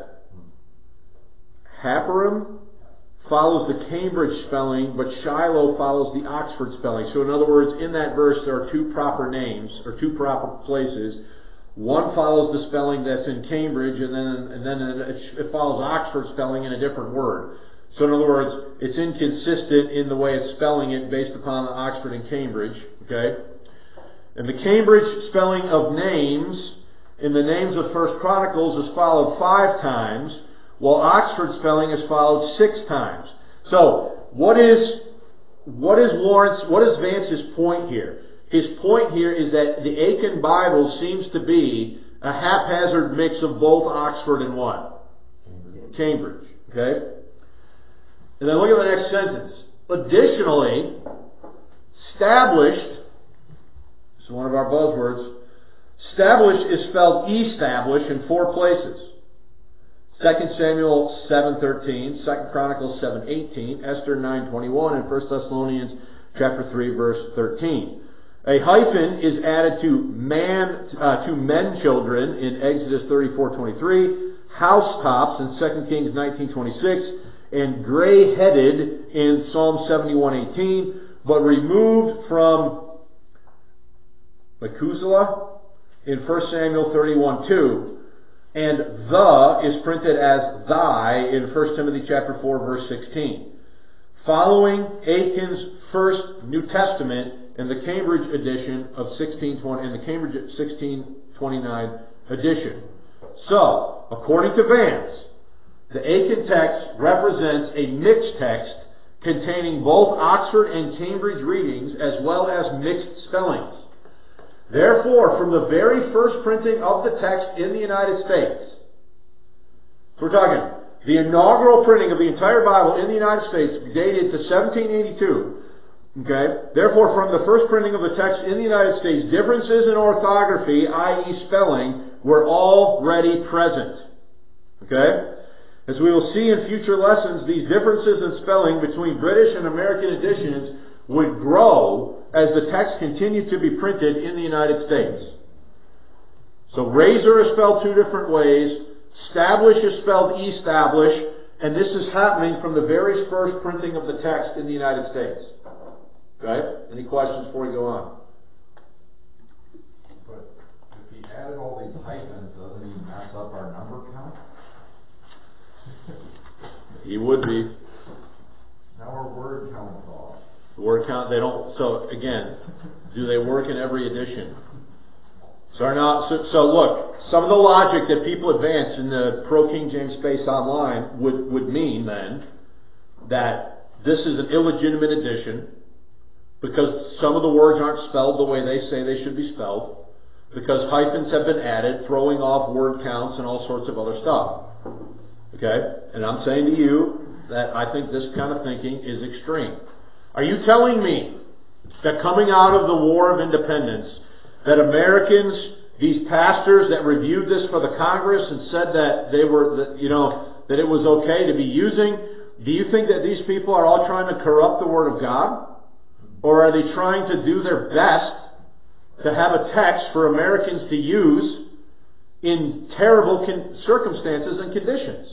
Haparim follows the Cambridge spelling, but Shiloh follows the Oxford spelling. So in other words, in that verse there are two proper names, or two proper places. One follows the spelling that's in Cambridge, and then and then it follows Oxford spelling in a different word. So in other words, it's inconsistent in the way it's spelling it based upon the Oxford and Cambridge. Okay? And the Cambridge spelling of names in the names of First Chronicles is followed five times, while Oxford spelling is followed six times. So, what is what is Lawrence, what is Vance's point here? His point here is that the Aiken Bible seems to be a haphazard mix of both Oxford and what? Cambridge. Cambridge. Okay? And then look at the next sentence. Additionally, established, this is one of our buzzwords, established is spelled establish in four places. Second Samuel seven thirteen, Second Chronicles seven eighteen, Esther nine twenty-one, and First Thessalonians chapter three verse thirteen. A hyphen is added to man uh, to men children in Exodus thirty-four twenty-three, housetops in Second Kings nineteen twenty-six, and gray-headed in Psalm seventy-one eighteen, but removed from Methuselah in First Samuel thirty-one two. And the is printed as thy in First Timothy chapter four verse sixteen. Following Aiken's first New Testament in the Cambridge edition of sixteen twenty in the Cambridge sixteen twenty-nine edition. So, according to Vance, the Aiken text represents a mixed text containing both Oxford and Cambridge readings as well as mixed spellings. Therefore, from the very first printing of the text in the United States, so we're talking the inaugural printing of the entire Bible in the United States dated to seventeen eighty-two, okay? Therefore, from the first printing of the text in the United States, differences in orthography, that is spelling, were already present. Okay? As we will see in future lessons, these differences in spelling between British and American editions would grow as the text continued to be printed in the United States. So razor is spelled two different ways, establish is spelled establish, and this is happening from the very first printing of the text in the United States. Okay? Any questions before we go on? But if he added all these hyphens, doesn't he mess up our number count? He would be. Now our word count's off. Word count, they don't, so again, do they work in every edition? So, now, so, so look, some of the logic that people advance in the pro King James space online would, would mean then that this is an illegitimate edition because some of the words aren't spelled the way they say they should be spelled, because hyphens have been added, throwing off word counts and all sorts of other stuff. Okay? And I'm saying to you that I think this kind of thinking is extreme. Are you telling me that coming out of the War of Independence, that Americans, these pastors that reviewed this for the Congress and said that they were, that, you know, that it was okay to be using, do you think that these people are all trying to corrupt the Word of God? Or are they trying to do their best to have a text for Americans to use in terrible con- circumstances and conditions?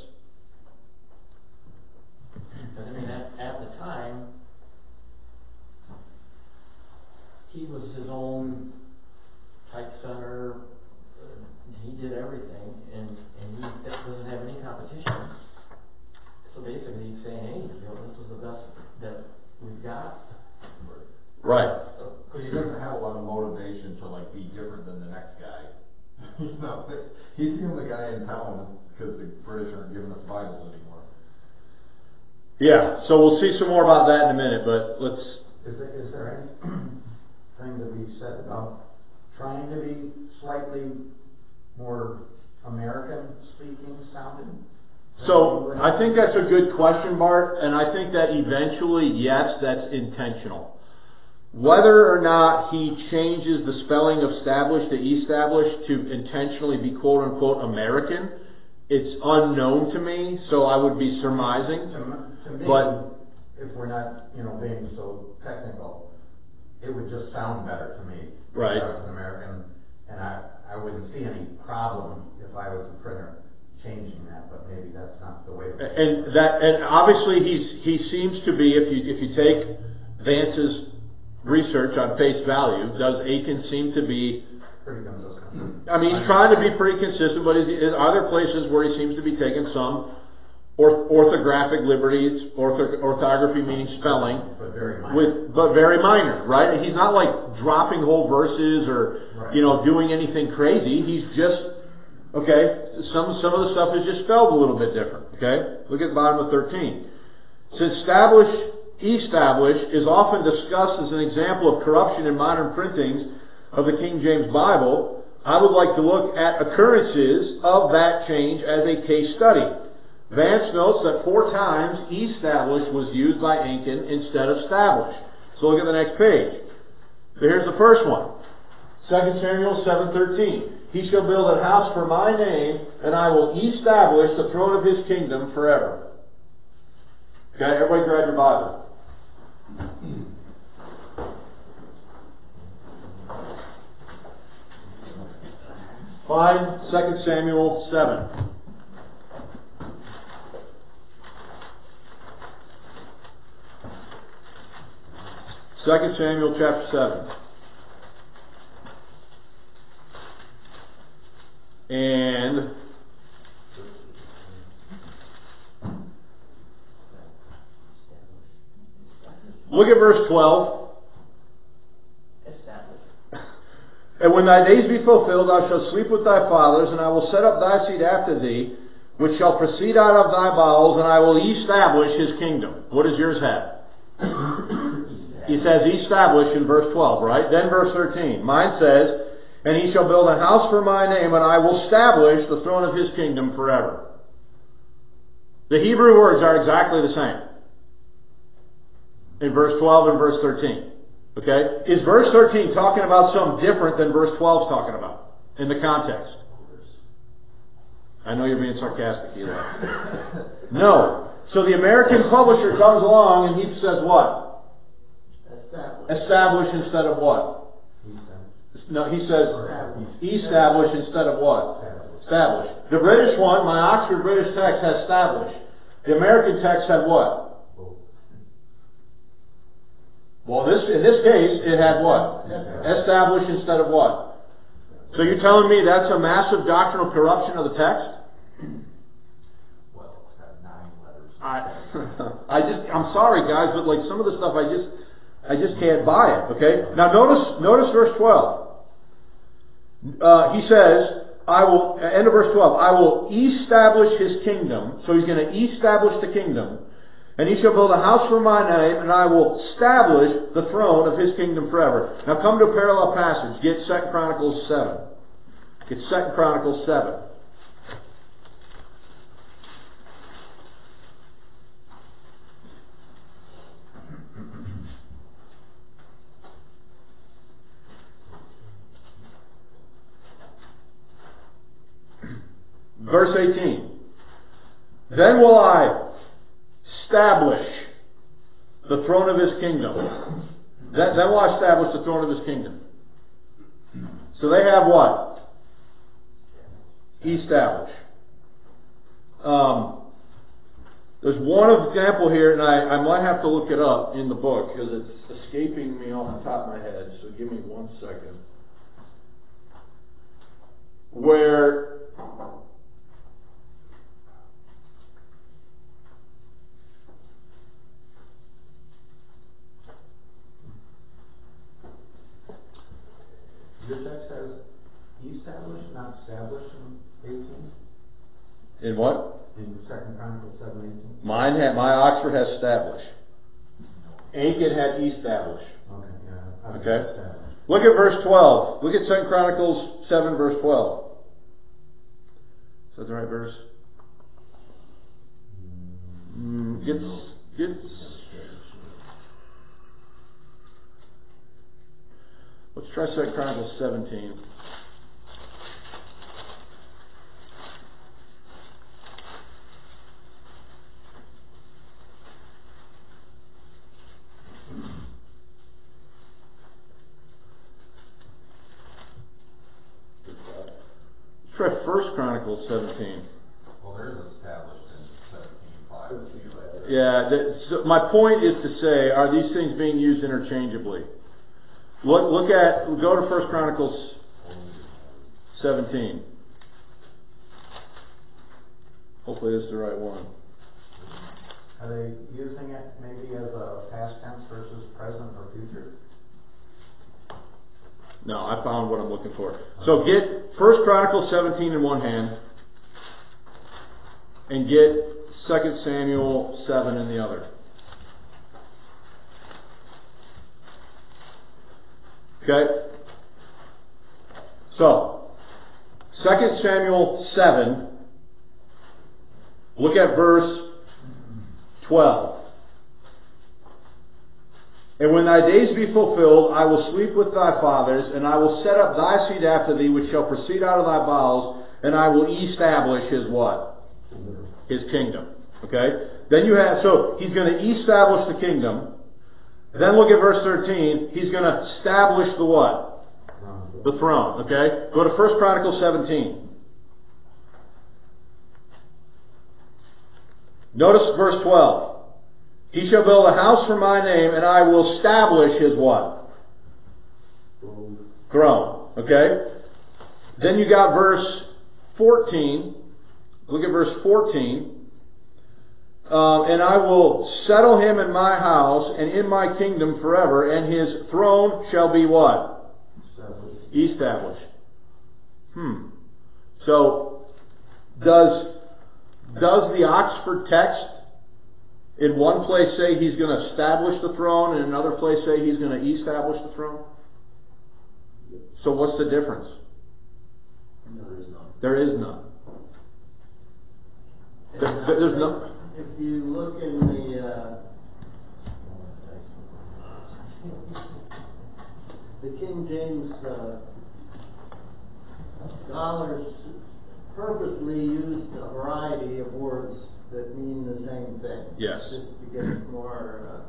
I mean, at, at the time, he was his own You know, he's the only guy in town, because the British aren't giving us Bibles anymore. Yeah, so we'll see some more about that in a minute, but let's, Is there, is there anything to be said about trying to be slightly more American-speaking sounding? so I think that's a good question, Bart, and I think that eventually, yes, that's intentional. Whether or not he changes the spelling of established to established to intentionally be quote-unquote American, it's unknown to me, so I would be surmising. To, to me, But- if we're not, you know, being so technical, it would just sound better to me. Right. If I was an American, and I, I wouldn't see any problem if I was a printer changing that, but maybe that's not the way to. And that, and obviously he's, he seems to be, if you, if you take Vance's research on face value, does Aiken seem to be, Pretty consistent. I mean, he's trying to be pretty consistent, but is, is, are there places where he seems to be taking some orth, orthographic liberties, ortho, orthography meaning spelling, But very minor. with, but very minor, right? He's not like dropping whole verses or, Right. you know, doing anything crazy. He's just, okay, some, some of the stuff is just spelled a little bit different, okay? Look at the bottom of thirteen. Since establish, establish is often discussed as an example of corruption in modern printings of the King James Bible, I would like to look at occurrences of that change as a case study. Vance notes that four times establish was used by Aiken instead of establish. So look at the next page. So here's the first one. Second Samuel seven thirteen. He shall build a house for my name, and I will establish the throne of his kingdom forever. Okay, everybody grab your Bible. Find Second Samuel seven. Second Samuel chapter seven. And look at verse twelve. Established. And when thy days be fulfilled, thou shalt sleep with thy fathers, and I will set up thy seed after thee, which shall proceed out of thy bowels, and I will establish his kingdom. What does yours have? He says establish in verse twelve, right? Then verse thirteen. Mine says, and he shall build a house for my name, and I will establish the throne of his kingdom forever. The Hebrew words are exactly the same in verse twelve and verse thirteen. Okay? Is verse thirteen talking about something different than verse twelve is talking about in the context? I know you're being sarcastic, Eli. No. So the American publisher comes along and he says what? Established. Establish instead of what? No, he says establish instead of what? Establish. The British one, my Oxford British text has establish. The American text had what? Well, this in this case, it had what? Establish instead of what? So you're telling me that's a massive doctrinal corruption of the text? Well, it's got nine letters. I, I just, I'm sorry guys, but like some of the stuff I just, I just can't buy it, okay? Now notice, notice verse twelve. Uh, he says, I will, end of verse twelve, I will establish his kingdom. So he's going to establish the kingdom. And he shall build a house for my name, and I will establish the throne of his kingdom forever. Now come to a parallel passage. Get Second Chronicles seven. Get Second Chronicles seven. Verse eighteen. Then will I establish the throne of his kingdom. Then, then will I establish the throne of his kingdom. So they have what? Establish. Um, there's one example here, and I, I might have to look it up in the book because it's escaping me off the top of my head. So give me one second. Where Your text has established not established in eighteen? In what? In Second Chronicles seven eighteen? Mine had, my Oxford has established. Aiken had established. Okay, yeah. I've Okay. established. Look at verse twelve. Look at Second Chronicles seven, verse twelve. Is that the right verse? Mm, get, get, let's try Second Chronicles seventeen. Let's try First Chronicles seventeen. Well, there's established in seventeen five. Yeah, that, so my point is to say, are these things being used interchangeably? Look, look at, go to First Chronicles seventeen. Hopefully this is the right one. Are they using it maybe as a past tense versus present or future? No, I found what I'm looking for. So get First Chronicles seventeen in one hand, and get Second Samuel seven in the other. Okay? So, Second Samuel seven, look at verse twelve. And when thy days be fulfilled, I will sleep with thy fathers, and I will set up thy seed after thee, which shall proceed out of thy bowels, and I will establish his what? His kingdom. Okay? Then you have, so he's going to establish the kingdom. Then look at verse thirteen. He's going to establish the what? The throne. Okay? Go to First Chronicles seventeen. Notice verse twelve. He shall build a house for my name, and I will establish his what? Throne. Okay? Then you got verse fourteen. Look at verse fourteen. Um, and I will settle him in my house and in my kingdom forever, and his throne shall be what? Established. Established. Hmm. So, does does the Oxford text in one place say he's going to establish the throne, and in another place say he's going to establish the throne? So what's the difference? No, there's none. There is none. There, there's no. If you look in the, uh, the King James, uh, scholars purposely used a variety of words that mean the same thing. Yes. Just to get it more, uh,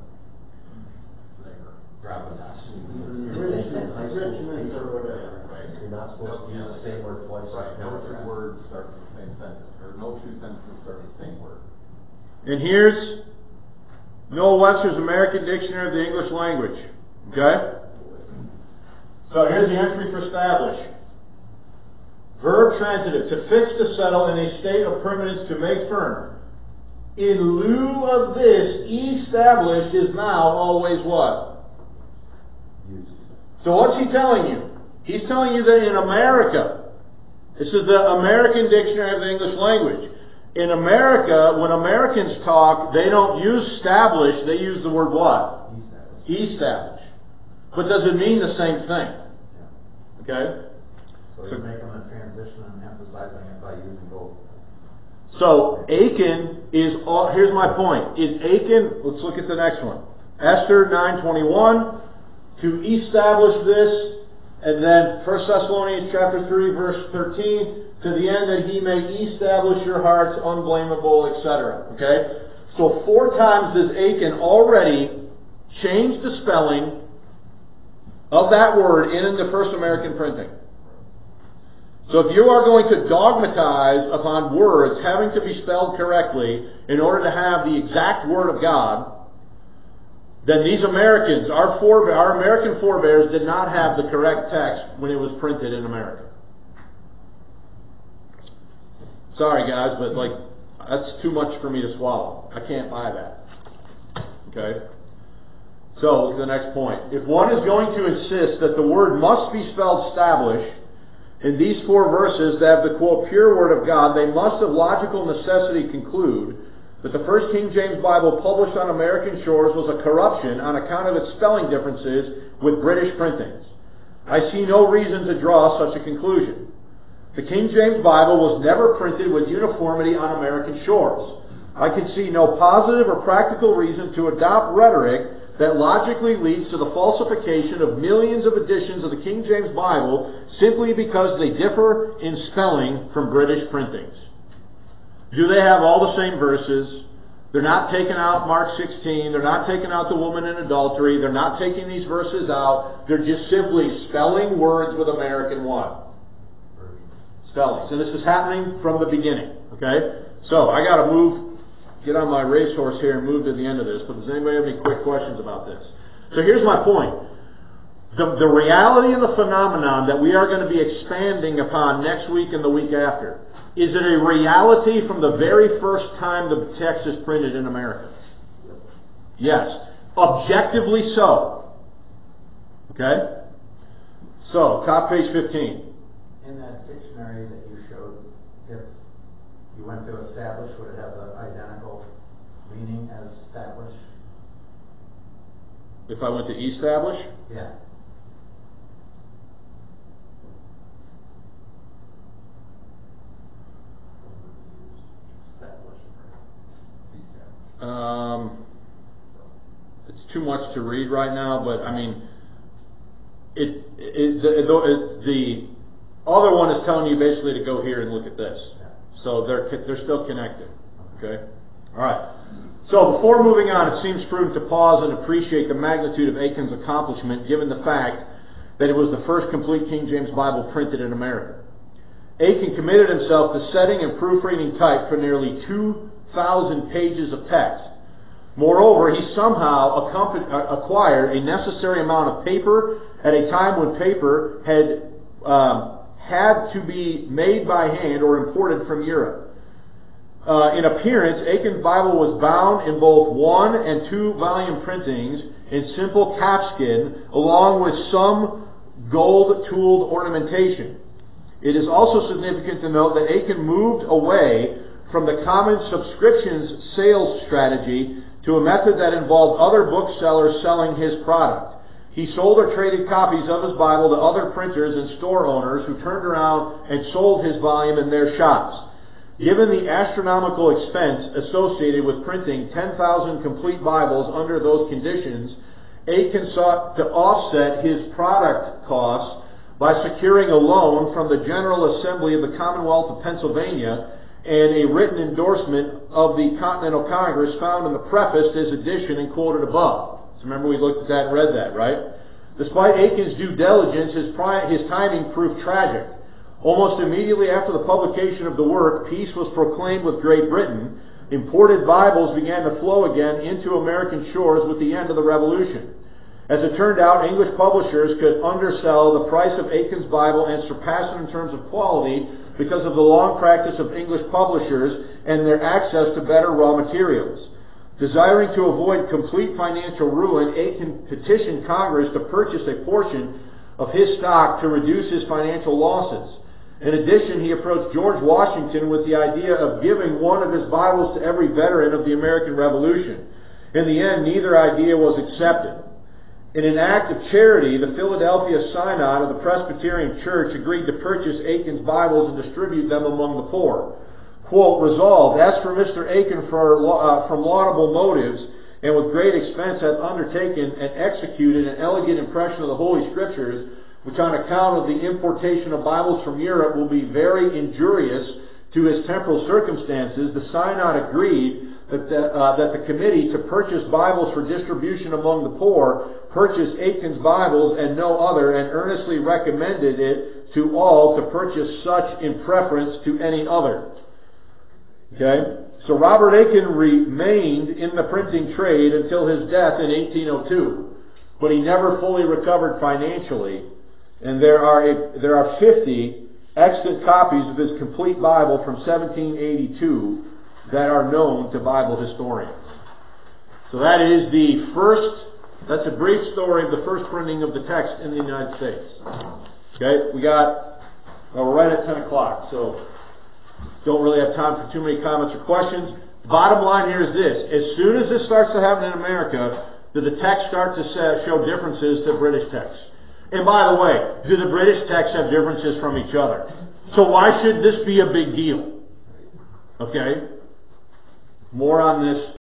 Gravitas. richness, richness or whatever. Right. You're not supposed to use the same word twice. Right, no two words start with the same sentence, or no two sentences start with the same word. And here's Noah Webster's American Dictionary of the English Language. Okay? So here's the entry for establish. Verb transitive, to fix, to settle in a state of permanence, to make firm. In lieu of this, established is now always what? Used. So what's he telling you? He's telling you that in America, this is the American Dictionary of the English Language. In America, when Americans talk, they don't use establish, they use the word what? Established. Establish. But does it mean the same thing? Yeah. Okay? So you're making a transition and emphasizing it by using both. So, Achan is, all, here's my point. Is Achan, let's look at the next one. Esther nine twenty-one, to establish this, and then First Thessalonians chapter three, verse thirteen, to the end that he may establish your hearts unblameable, et cetera. Okay? So four times does Achan already change the spelling of that word in the first American printing. So if you are going to dogmatize upon words having to be spelled correctly in order to have the exact word of God, then these Americans, our forebe- our American forebears, did not have the correct text when it was printed in America. Sorry guys, but like, that's too much for me to swallow. I can't buy that. Okay? So, look at the next point. If one is going to insist that the word must be spelled establish, In these four verses that have the quote, pure word of God, they must of logical necessity conclude that the first King James Bible published on American shores was a corruption on account of its spelling differences with British printings. I see no reason to draw such a conclusion. The King James Bible was never printed with uniformity on American shores. I can see no positive or practical reason to adopt rhetoric that logically leads to the falsification of millions of editions of the King James Bible simply because they differ in spelling from British printings. Do they have all the same verses? They're not taking out Mark sixteen. They're not taking out the woman in adultery. They're not taking these verses out. They're just simply spelling words with American what? Spellings. And this is happening from the beginning. Okay? So, I got to move, get on my racehorse here and move to the end of this. But does anybody have any quick questions about this? So here's my point. The, the reality and the phenomenon that we are going to be expanding upon next week and the week after, is it a reality from the very first time the text is printed in America? Yes. Objectively so. Okay? So, top page fifteen. In that dictionary that you showed, if you went to establish, would it have the identical meaning as establish? If I went to establish? Yeah. Um, it's too much to read right now, but I mean, it, it, the, it, the other one is telling you basically to go here and look at this. So they're they're still connected. Okay? All right. So before moving on, it seems prudent to pause and appreciate the magnitude of Aiken's accomplishment, given the fact that it was the first complete King James Bible printed in America. Aiken committed himself to setting and proofreading type for nearly two thousand pages of text. Moreover, he somehow acquired a necessary amount of paper at a time when paper had um, had to be made by hand or imported from Europe. Uh, in appearance, Aiken's Bible was bound in both one and two volume printings in simple calfskin, along with some gold-tooled ornamentation. It is also significant to note that Aiken moved away from the common subscriptions sales strategy to a method that involved other booksellers selling his product. He sold or traded copies of his Bible to other printers and store owners who turned around and sold his volume in their shops. Given the astronomical expense associated with printing ten thousand complete Bibles under those conditions, Aiken sought to offset his product costs by securing a loan from the General Assembly of the Commonwealth of Pennsylvania and a written endorsement of the Continental Congress found in the preface to his edition and quoted above. So remember we looked at that and read that, right? Despite Aiken's due diligence, his, pri- his timing proved tragic. Almost immediately after the publication of the work, peace was proclaimed with Great Britain. Imported Bibles began to flow again into American shores with the end of the Revolution. As it turned out, English publishers could undersell the price of Aiken's Bible and surpass it in terms of quality because of the long practice of English publishers and their access to better raw materials. Desiring to avoid complete financial ruin, Aiken petitioned Congress to purchase a portion of his stock to reduce his financial losses. In addition, he approached George Washington with the idea of giving one of his Bibles to every veteran of the American Revolution. In the end, neither idea was accepted. In an act of charity, the Philadelphia Synod of the Presbyterian Church agreed to purchase Aiken's Bibles and distribute them among the poor. Quote, resolved, as for Mister Aiken for, uh, from laudable motives and with great expense hath undertaken and executed an elegant impression of the Holy Scriptures, which on account of the importation of Bibles from Europe will be very injurious to his temporal circumstances, the Synod agreed that the, uh, that the committee to purchase Bibles for distribution among the poor purchase Aiken's Bibles and no other, and earnestly recommended it to all to purchase such in preference to any other. Okay? So Robert Aiken remained in the printing trade until his death in eighteen oh two, but he never fully recovered financially, and there are a, there are fifty extant copies of his complete Bible from seventeen eighty-two that are known to Bible historians. So that is the first, that's a brief story of the first printing of the text in the United States. Okay, we got Well, we're right at ten o'clock, so don't really have time for too many comments or questions. Bottom line here is this. As soon as this starts to happen in America, do the texts start to show differences to British texts? And by the way, do the British texts have differences from each other? So why should this be a big deal? Okay? More on this